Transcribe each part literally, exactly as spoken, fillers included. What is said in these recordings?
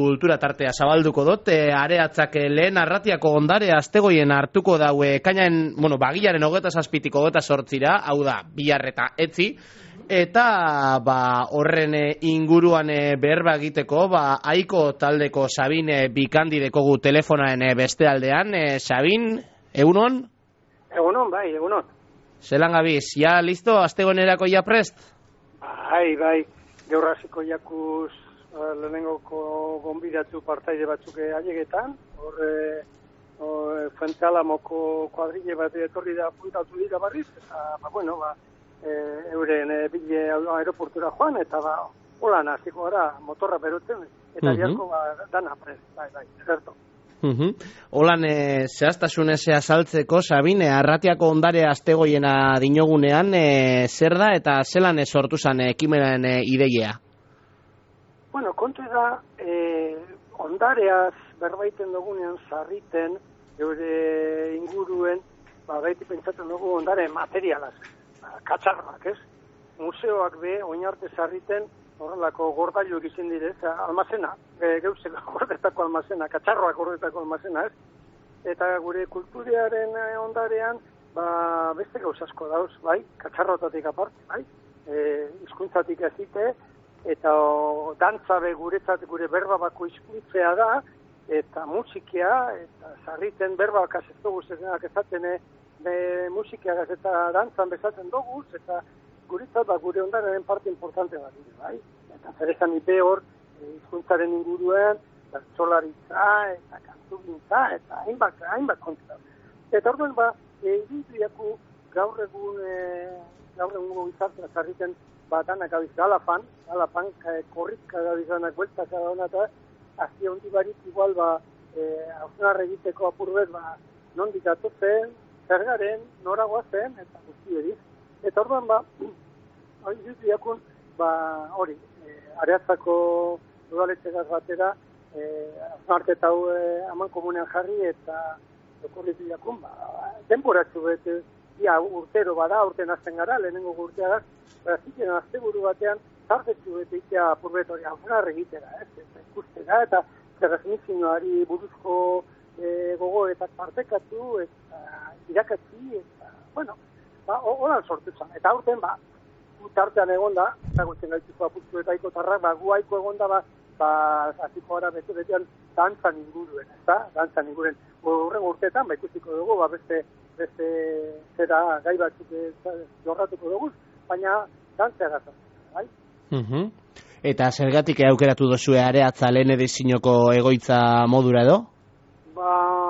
kultura tartea zabalduko dut, e, areatzak lehen arratiako ondare astegoien hartuko daue kainaen, bueno, bagilaren hogeta zazpitiko hogeta sortzira, hau da, bihar eta etzi, eta ba, horren inguruan berba egiteko, ba, Aiko taldeko Sabin Bikandi dekogu telefonaren beste aldean. E, Sabin, egunon? Egunon, bai, egunon. Zelan gabiz, ja listo, astegoenerako ja prest? Bai, bai, gaur hasiko jakuz lehenengoko gonbidatu partaide batzuk ailegetan, hor e, Fuente Alamoko kuadrille bat etorri da puntatu dira barriz, eta, ba, bueno, ba, e, euren e, bile aeroportura joan, eta, ba, holan hasiko gara, motorra berotzen, eta uh-huh. Biarko, ba, dana prest, bai, bai, zerto. Uh-huh. Holan, e, zehaztasunezea saltzeko, Sabine, arratiako ondare astegoiena dinogunean, e, zer da eta zelan sortu zan ekimenaren e, ideia? Bueno, kontu da, e, ondareaz berbaiten dugunean sarriten, eure inguruen, ba, gaiti pentsatzen dugu ondare materialaz, katxarrak, ez? Museoak be, oinarte sarriten, horrelako gordailu egiten direz, almazena, e, geuzeko gordetako almazena, katxarroak gordetako almazena, ez? Eta gure kulturiaren ondarean, ba, beste gauzasko dauz, bai? Katxarrotatik aparte, bai? E, hizkuntzatik ezite, eta o, dantza be guretzat gure berba bako hizkuntzea da, eta musikia, eta sarriten berba ez dugu zenak ezaten, e, musikiagaz eta dantzan bezatzen dugu, eta guretzat, ba, gure ondaren parte importante bat dira, bai? Eta zer esan ipe hor, hizkuntzaren e, inguruen, bertsolaritza, eta kantugintza, eta hainbat, hainbat kontra. Eta orduan, ba, egitriaku gaur egun, e, gaur egun gizartzen zarriten, ba, danak gabiz galafan, galafan, e, korrika gabizanak bueltak gana, eta azia hondi barik, igual, ba, e, hausnarra egiteko apurbet, ba, nondik atotzen, zergaren, noragoa zen, eta guzti ediz. Eta orduan, ba, hori dut ba, hori, e, areatzako udaletxegaz batera, e, azmarte eta hau e, aman komunean jarri, eta dokorritu jakun, ba, denboratxu bete, ia urtero bada, urten azten gara, lehenengo urteagaz, ba, ziken azte buru batean, zartetxu bete itea apurbet hori, hausnar egitera, ez, eta ikustera, eta transmisioari buruzko e, gogoetak partekatu, eta irakatzi, eta, bueno, ba, holan sortu zen. Eta aurten, ba, tartean egon da, eta guztien gaitiko apurtu eta Aiko tarrak, ba, gu Aiko egon da, ba, ba, aziko gara bete-betean dantzan inguruen, ez da? Dantzan inguruen. Horren urteetan, ba, ikustiko dugu, ba, beste, beste, zera, gai batzuk jorratuko dugu, baina dantzea gazatzen, bai? Uh-huh. Eta zergatik aukeratu dozue areatza lehen edizinoko egoitza modura edo? Ba,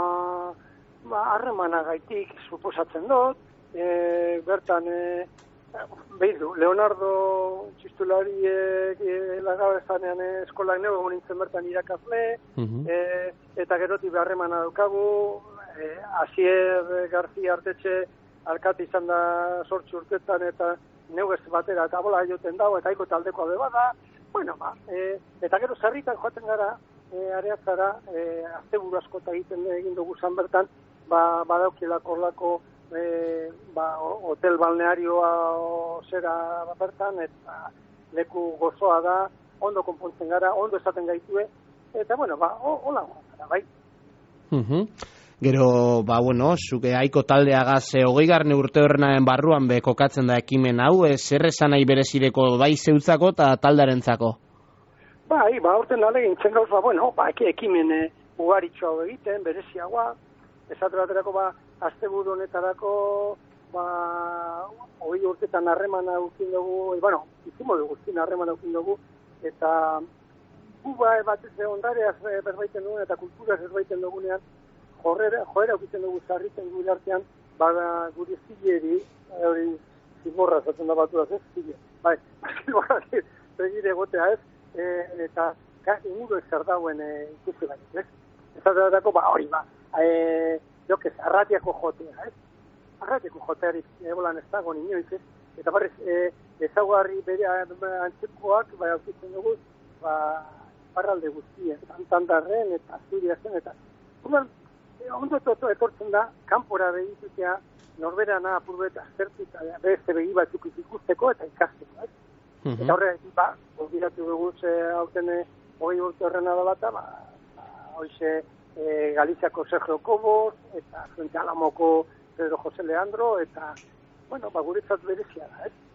ba, harremana gaitik suposatzen dut, E, bertan, e, behidu, Leonardo txistulariek e, lagabezanean e, eskolak neu egon nintzen bertan irakazle, uh-huh. e, eta gerotik beharremana daukagu, e, Asier Garzia Artetxe alkate izan da sortzi urtetan, eta neu ez batera, eta bola joten dago, eta Aiko taldekoa beba da, bueno, ba, e, eta gero zerritan joaten gara, e, areatzara, e, azte buru askota egiten egin dugu zan bertan, ba, badaukilako orlako, E, ba, hotel balnearioa zera bertan, eta leku gozoa da, ondo konpontzen gara, ondo esaten gaitue, eta bueno, ba, hola gara, bai. Uh-huh. Gero, ba, bueno, zuke Aiko taldeagaz e, hogei garne urte horrenaren barruan be kokatzen da ekimen hau, e, zer esan nahi berezireko bai zeutzako eta taldarentzako? Bai, ba, urten alegin zen gauz, ba, bueno, ba, ekimen e, ugaritxo hau egiten, bereziagoa, esatu baterako, ba, asteburu honetarako, ba, hogei urtetan harremana ukin dugu, e, bueno, izimo dugu, zin harremana ukin dugu, eta gu ba, batez ondareaz berbaiten dugun, eta kulturaz berbaiten dugunean, joera, joera ukitzen dugu zarriten gure artean, ba, gure zileri, hori zimorra zaten da batu ez, zile, bai, zimorra begire egotea ez, e, eta inguru ez zer dauen e, ikusi baina, ez? Ez dago, ba, hori, ba, e, jo, que arratiako jotea, ez? Arratiako jotearik ebolan ez dago ninoiz, ez? Eta barrez, e, ezaguarri bere antzekoak, bai, aukitzen dugu, ba, barralde guztien, Santandarren eta Asturiasen, eta, urban, ondo toto etortzen da, kanpora begitutea, norberana apurbet aztertu, eta beste begi batzuk ikusteko eta ikasteko, ez? Uh-huh. Eta horre, ba, obiratu dugu, hauten hogei urte horrena dela eta, ba, ba, hoxe, e, Galiziako Sergio Cobos, eta Frente Alamoko Pedro José Leandro, eta, bueno, ba, guretzat berezia da, eh?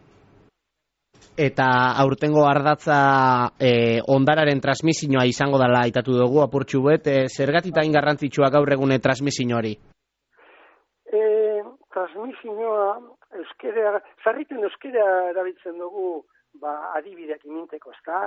Eta aurtengo ardatza e, ondararen transmisioa izango dela aitatu dugu, apurtxu bet, e, zergatik hain garrantzitsua gaur egune transmisioari? E, transmisioa, euskera, zarriten euskera erabiltzen dugu, ba, adibideak iminteko, ezta?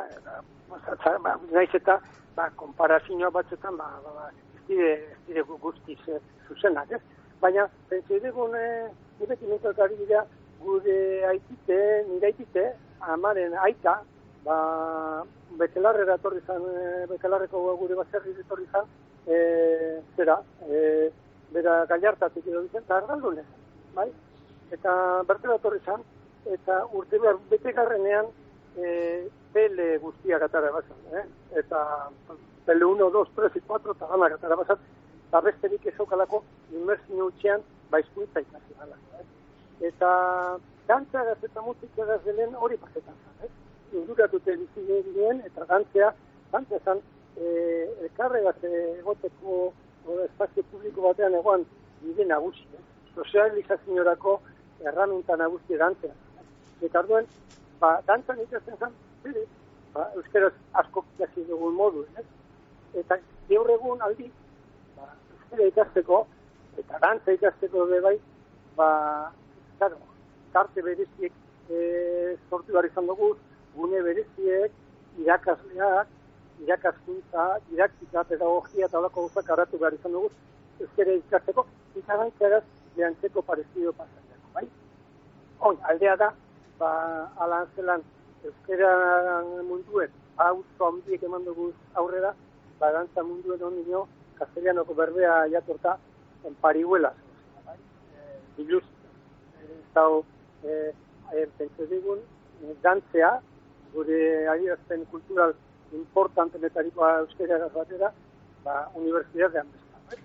Ba, naiz eta, ba, konparazioa batzuetan, ba, ba, ba, ez dire, ez dire guztiz e, zuzenak, ez? Baina, pentsa edegun, e, nire iminteko adibidea, gure aitite, nire aitite, amaren aita, ba, bekelarrera etorri zan, e, bekelarreko gure baserri etorri zan, e, zera, e, bera Gallartatik edo dizen, eta argaldunez, bai? Eta bertela etorri zan, eta urte behar betegarrenean e, pele guztiak atara bazan, eh? Eta pele uno, dos, tres, cuatro, eta ganak atara bazan, eta besterik ezaukalako inmersio utxean baizkuntza ikasi gala, eh? Eta dantzagaz eta musikagaz delen hori pasetan zan, eh? Induratute bizi ginen, eta dantzea, dantzea zan, e, elkarregaz egoteko o, espazio publiko batean egoan bide nagusi, eh? Sozializaziorako erraminta nagusi dantzea. Eta arduen, ba, dantzan ikasten zan, bere, ba, euskeraz asko ikasi dugun modu, eh? Eta gaur egun aldi, ba, euskera ikasteko, eta dantza ikasteko bai, ba, claro, tarte bereziek e, sortu behar izan dugu, gune bereziek, irakasleak, irakaskuntza, didaktika, pedagogia eta olako guztak aratu behar izan dugu, euskera ikasteko, eta dantzagaz lehantzeko parezido pasatzeko, bai? Oin, aldea da, ba, alan zelan euskera munduen, hauzo handiek eman dugu aurrera, ba, dantza munduen ondino, castellanoko berbea jatorta, en parihuelas, bai? E, biluz, eta e, e, pentsa digun, dantzea, gure adierazpen kultural importantenetarikoa euskera batera, ba, unibertsitatean bezala, bai?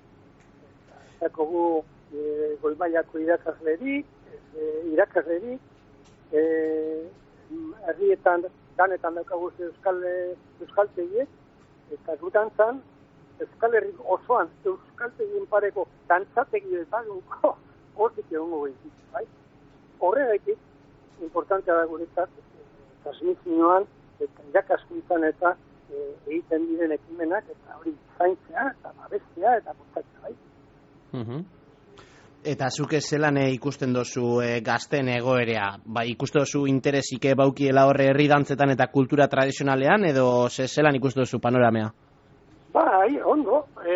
Eta kogu e, goimaiako irakaslerik, e, irakaslerik, e, herrietan, danetan daukagu euskal, euskaltegiek, eta gu dantzan, Euskal Herrik osoan, euskaltegien pareko dantzategi eta gunko, hortik egongo behizik, bai? Horregatik, importantea da guretzat, transmisioan, eta irakaskuntzan eta e, egiten diren ekimenak, eta hori zaintzea, eta babestea, eta bultatzea, bai? Uh-huh. Eta zuke zelan e, ikusten dozu e, gazten egoerea? Ba, ikusten dozu interesik baukiela horre herri dantzetan eta kultura tradizionalean, edo ze zelan ikusten dozu panoramea? Bai, ondo, e,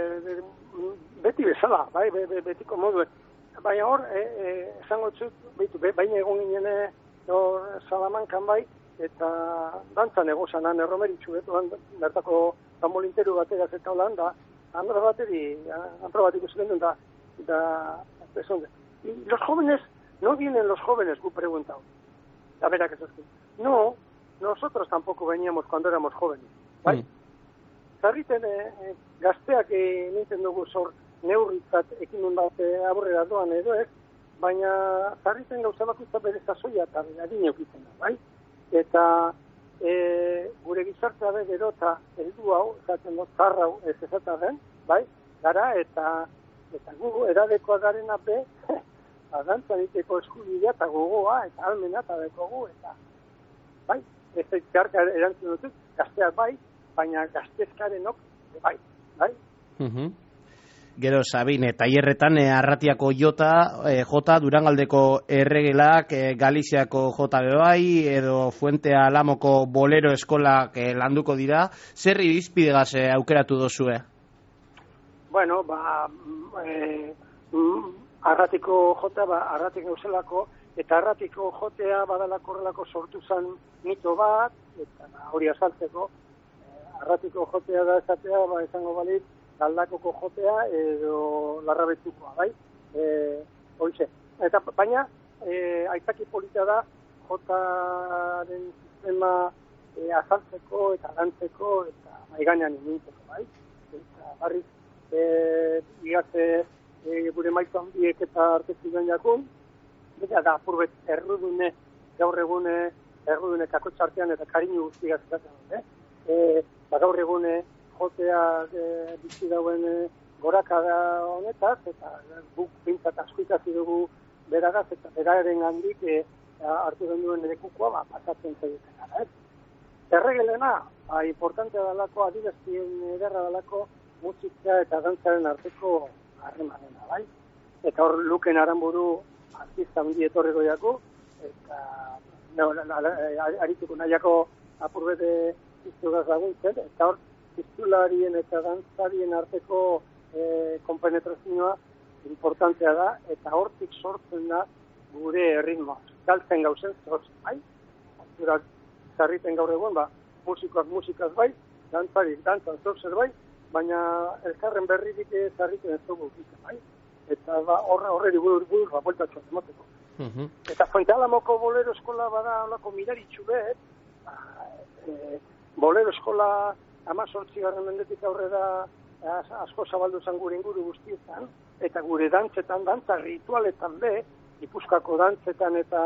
beti bezala, bai, be, be, betiko modu. Baina hor, e, e, esango txut, behitu, be, baina egon ginen hor Salamankan bai, eta dantzan egozanan erromeritxu, betu, bertako tambolinteru bategaz eta holan, da, andra bateri, andra bat ikusten duen, da, da, pesonde. Y los jóvenes, no vienen los jóvenes, gu preguntado. A ver, ¿a qué es? No, nosotros tampoco veníamos cuando éramos jóvenes, bai? Mm. Zarriten e, gazteak e, nintzen dugu zor neurritzat ekimen bat e, aurrera doan edo ez, baina zarriten gauza bakutza bere zazoia eta adin eukitzen da, bai? Eta e, gure gizartea be gero eta heldu hau, esaten dut, zarra hau ez esaten, bai? Gara eta eta gu eradekoa garena be, adantzan iteko eskubidea eta gogoa eta almena eta dekogu eta, bai? Ez ezkarka erantzun dutuz, gazteak bai, baina gaztezkarenok, bai, bai? Uh-huh. Gero, Sabine, tailerretan e, Arratiako jota, e, jota, Durangaldeko erregelak, e, Galiziako jota bebai, edo Fuente Alamoko bolero eskolak e, landuko dira. Zer irizpidegaz e, aukeratu dozue? Bueno, ba, e, Arratiko jota, ba, Arratik gauzelako, eta Arratiko jotea badalako horrelako sortu zen mito bat, eta ba, hori azaltzeko, Arratiko jotea da esatea, ba, izango balit, Galdakoko jotea edo Larrabetukoa, bai? E, Hoize. Eta baina, e, aitzaki polita da, jotaren sistema e, azaltzeko eta lantzeko eta maiganean inintzeko, bai? Eta barriz, e, igazte e, gure maitu handiek eta artezik den jakun, eta da, apurbet, errudune, gaur egune, errudune kakotxartean eta karinu guztiak zeratzen, eh? E, ba, gaur egune jotea e, bizi dauen e, gorakada honetaz, eta guk pintzat asko ikasi dugu beragaz, eta beraren handik e, hartu den duen lekukoa, ba, pasatzen zaiten gara, ez? Erregelena, ba, importantea dalako, adierazien ederra dalako, musika eta dantzaren arteko harremanena, bai? Eta hor Luken Aranburu artista hundi etorreko jako, eta no, la, la, la, arituko nahiako apurbete iztugaz laguntzen, eta hor piztularien eta dantzarien arteko e, konpenetrazioa importantea da, eta hortik sortzen da gure erritmoa. Galtzen gauzen zortzen, bai? Durak zarriten gaur egun, ba, musikoak musikaz bai, dantzarik dantzan zortzen bai, baina elkarren berririk zarriten ez dugu egiten, bai? Eta ba, horre horreri burur burur, ba, bueltatxoa emoteko. Uh-huh. Eta Fuente Alamoko bolero eskola bada olako miraritxu bet, ba, e, bolero eskola amazortzi garren mendetik aurrera asko zabaldu zen gure inguru guztietan, eta gure dantzetan, dantza ritualetan be, Gipuzkoako dantzetan eta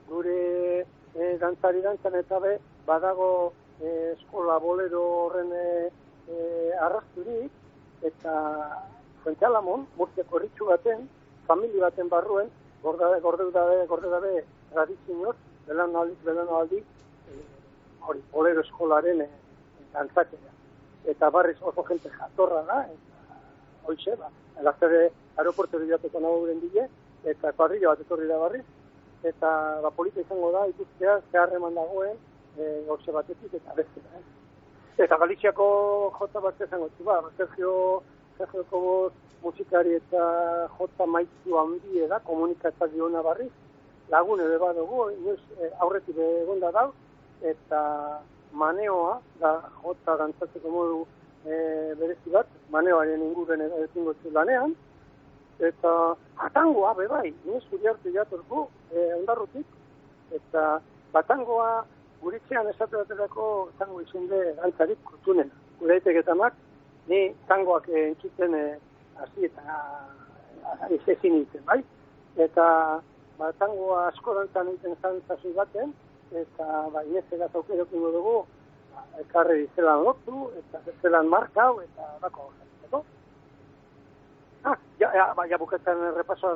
gure e, dantzari dantzan eta be, badago e, eskola bolero horren e, e, arrasturik, eta Fuente Alamon, Murtziako herritxu baten, familia baten barruen, gorde gorde dabe, gorde dabe tradizioz, belanaldi, belanaldi, e, hori, bolero eskolaren e, dantzakera. Eta barriz oso jente jatorra da, eta hoize, ba, elaztere aeroportu diateko nagoen dile, eta kuadrilla bat etorri da barriz, eta ba, polita izango da, ikustea, zeharreman dagoen, e, gortze batetik eta beste da. Eh? Eta Galiziako jota bat izango zu, ba, Sergio Sergio Koboz musikari eta jota maitzu handi da, komunikatzak ona barriz, lagune be badugu, inoiz e, aurretik egonda da, eta maneoa, da jota dantzatzeko modu e, berezi bat, maneoaren inguren ezingo lanean, eta batangoa bebai, inoiz guri arte jatorku, e, ondarrutik, eta batangoa guritzean esate baterako tango izende dantzarik kurtunen. Gure aiteketamak, ni tangoak entzuten e, hasi eta ezin nintzen, bai? Eta ba, tangoa asko dantzan egiten zantzazu baten, eta ba, inezera zaukerokingo dugu, ba, elkarri zelan lotu, eta zelan markau, eta bako horretzeko. Ah, ja, ja, ba, ja buketan repasoa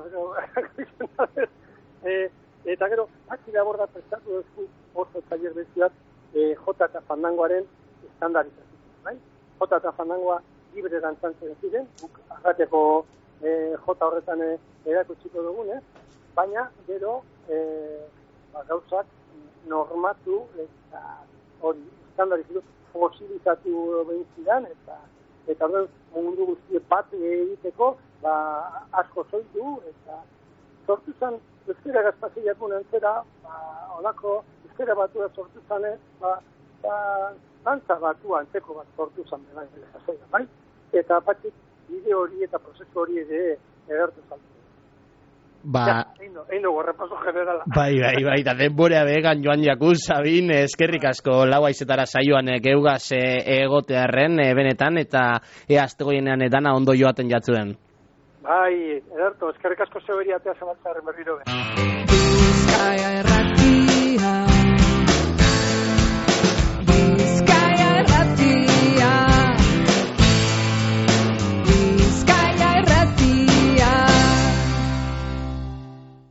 e, eta gero, akira borda prestatu duzku oso taller beziat e, jota eta fandangoaren estandarizazio, bai? Jota eta fandangoa libre dantzantzen ziren, guk arrateko e, jota horretan e, erakutsiko dugunez, baina gero e, ba, gauzak normatu eta hori estandarizatu fosilizatu behin zidan, eta eta horren mundu guztie bat egiteko ba, asko zoitu, eta sortu zen euskera gazpaziakun entzera, ba, olako euskera batua sortu zen, ba, ba, dantza batua antzeko bat sortu zen, bai, bai? Eta patxik bide hori eta prozesu hori ere egertu zaltu. Ba... Ja, egin dugu, repaso generala. Bai, bai, bai, eta denborea began joan jakuz, Sabin, eskerrik asko lau aizetara saioan geugaz egotearren, e, benetan, eta e, aztegoienean edana ondo joaten jatzuen. Bai, ederto, eskerrik asko zeberiatea zabaltzaren berriro be.